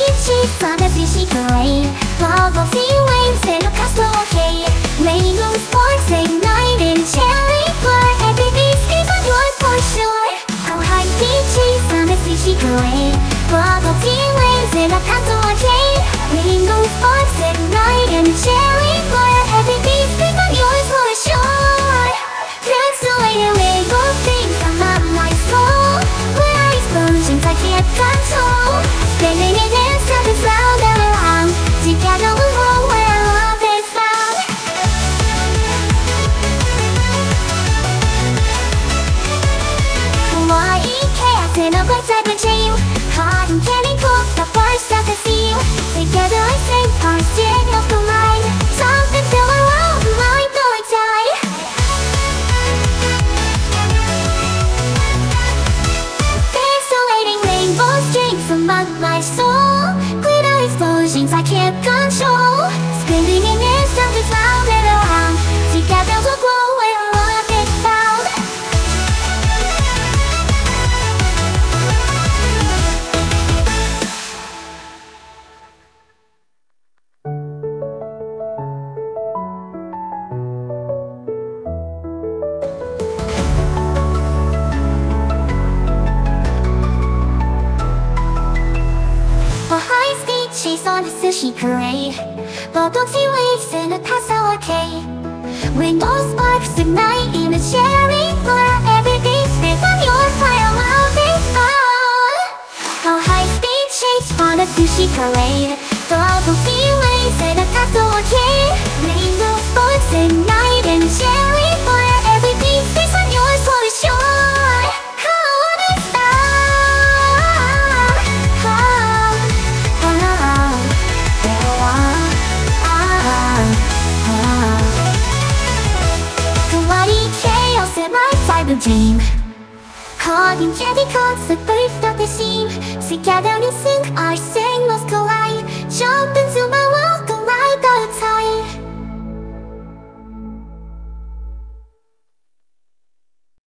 beaches on the fishy parade. Global sea waves in a castle arcade. Rainbow sparks ignite in cherry blur. Every beach is on yours for sure. How high beaches on the fishy parade. Global sea waves in a castle arcade. Rainbow sparks ignite in cherry blur. Every beach is on yours for sure. That's the way the rainbow things come out of my soul. Where explosions I can't control. Spinning in dance of the round and around. Together we'll go where love is found. Hawaii chaos in a bright cyber chain. Cotton candy cook the first of the sea. Together I sing our sing of the line. Something fill our world like the tide. Desolating rainbow streams among my soul. Glitter explosions I can't control. Spinning in this of this round and around. Together we'll glow where love is found. A high-speed chase on a sushi parade. Bubble tea waves in a castle arcade. Rainbow sparks ignite in a cherry blur. Every beach is on your fire, love is on. A high-speed chase on a sushi parade. Bubble tea waves in a castle arcade. Rainbow sparks ignite in a cherry blur. Every beach is on yours for sure. What is that? Karate chaos in my cyber dream. Cotton candy cups that burst